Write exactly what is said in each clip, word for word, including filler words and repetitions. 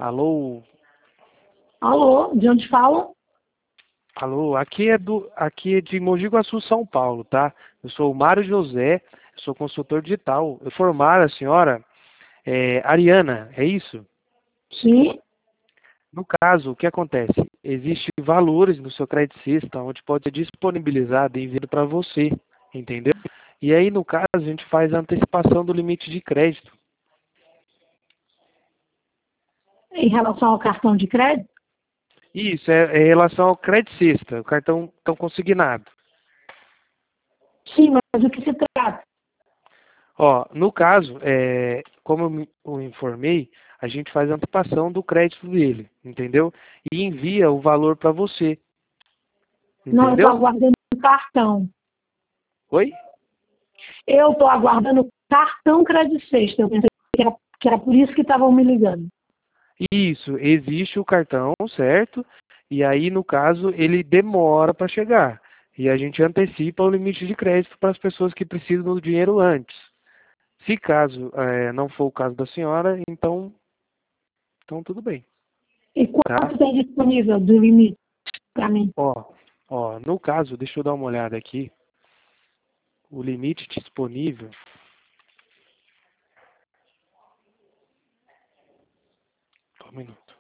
Alô, Alô, de onde falam? alô, aqui é do, aqui é de Mogi Guaçu, São Paulo, tá? Eu sou o Mário José, sou consultor digital. Eu formar a senhora é, Ariana, é isso? Sim. No caso, o que acontece? Existem valores no seu Credit System onde pode ser disponibilizado e enviado para você, entendeu? E aí, no caso, a gente faz a antecipação do limite de crédito. Em relação ao cartão de crédito? Isso é, é em relação ao Credit System, o cartão tão consignado. Sim, mas o que se trata? Ó, no caso, é, como eu me- eu informei, a gente faz a antecipação do crédito dele, entendeu? E envia o valor para você, Não, eu estou entendeu? aguardando o cartão. Oi? Eu estou aguardando o cartão Credit Sexta. Eu pensei que era, que era por isso que estavam me ligando. Isso, existe o cartão, certo? E aí, no caso, ele demora para chegar. E a gente antecipa o limite de crédito para as pessoas que precisam do dinheiro antes. Se caso é, não for o caso da senhora, então, então tudo bem, E tá? quanto tem disponível do limite para mim? Ó, ó, no caso, deixa eu dar uma olhada aqui. O limite disponível. Só um minuto.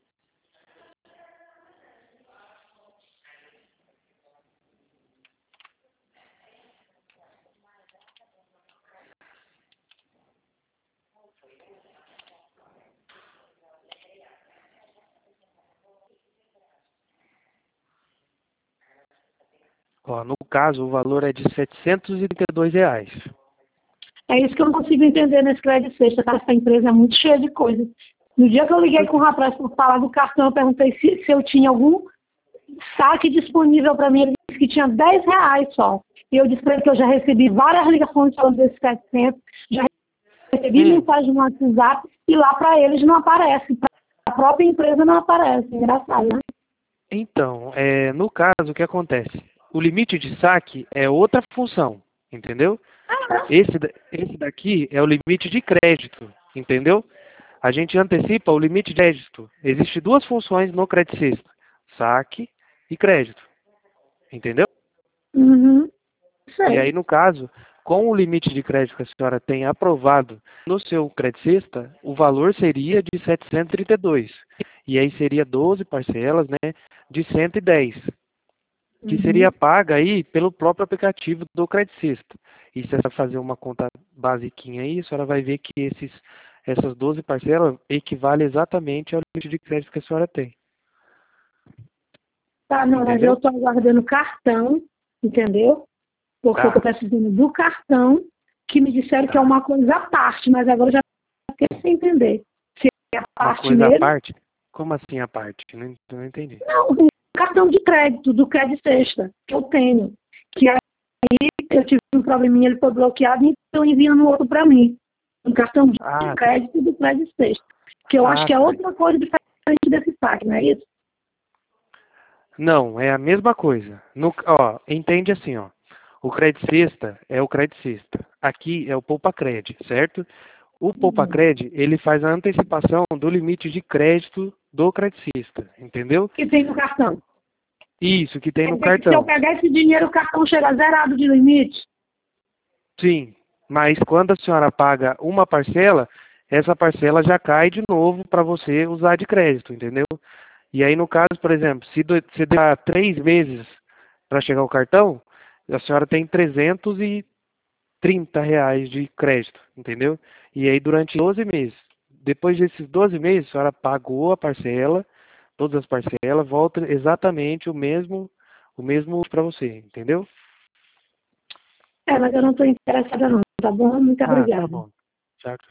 Ó, no caso, o valor é de setecentos e trinta e dois reais. É isso que eu não consigo entender nesse Credit Sexta, tá? Essa empresa é muito cheia de coisas. No dia que eu liguei Por com o quê? rapaz para falar do cartão, eu perguntei se, se eu tinha algum saque disponível para mim. Ele disse que tinha dez reais só. E eu disse para ele que eu já recebi várias ligações falando desses setecentos, já recebi Hum, mensagem no WhatsApp e lá para eles não aparece. Para a própria empresa não aparece. Engraçado, né? então, é, no caso, o que acontece? O limite de saque é outra função, entendeu? Esse, da- esse daqui é o limite de crédito, entendeu? A gente antecipa o limite de crédito. Existem duas funções no Credit System, saque e crédito, entendeu? Uhum, E sei. aí, no caso, com o limite de crédito que a senhora tem aprovado no seu credicista, o valor seria de setecentos e trinta e dois. E aí seria doze parcelas, né, de cento e dez, que seria Uhum. paga aí pelo próprio aplicativo do credicista. E se você fazer uma conta basiquinha aí, a senhora vai ver que esses, essas doze parcelas equivalem exatamente ao limite de crédito que a senhora tem. Tá, não, mas eu Entendeu? estou aguardando o cartão, entendeu? Porque eu estou Tá, precisando do cartão, que me disseram que é tá. uma coisa à parte, mas agora eu já fiquei sem entender. Se é a Uma parte coisa à mesmo. parte? Como assim a parte? Não, não entendi. Não, o cartão de crédito do Credit Sexta, que eu tenho. Que aí eu tive um probleminha, ele foi bloqueado e estão enviando outro para mim. Um cartão de Ah, tá. crédito do Credit Sexta. Que eu acho Ah, que é tá. outra coisa diferente desse saque, não é isso? Não, é a mesma coisa. No, ó, entende assim, ó. O Credit Sexta é o Credit Sexta. Aqui é o Poupa Cred, certo? O Poupa Hum. Cred, ele faz a antecipação do limite de crédito do Credit Sexta, entendeu? Que tem no cartão. Isso que tem Quer no dizer que se eu cartão. pegar esse dinheiro, o cartão chega zerado de limite? Sim, mas quando a senhora paga uma parcela, essa parcela já cai de novo para você usar de crédito, entendeu? E aí, no caso, por exemplo, se do- se dá três meses para chegar o cartão, a senhora tem trezentos e trinta reais de crédito, entendeu? E aí, durante doze meses. Depois desses doze meses, a senhora pagou a parcela, todas as parcelas, volta exatamente o mesmo, o mesmo para você, entendeu? É, mas eu não estou interessada não, tá bom? Muito Ah, tá obrigada. bom. Tchau.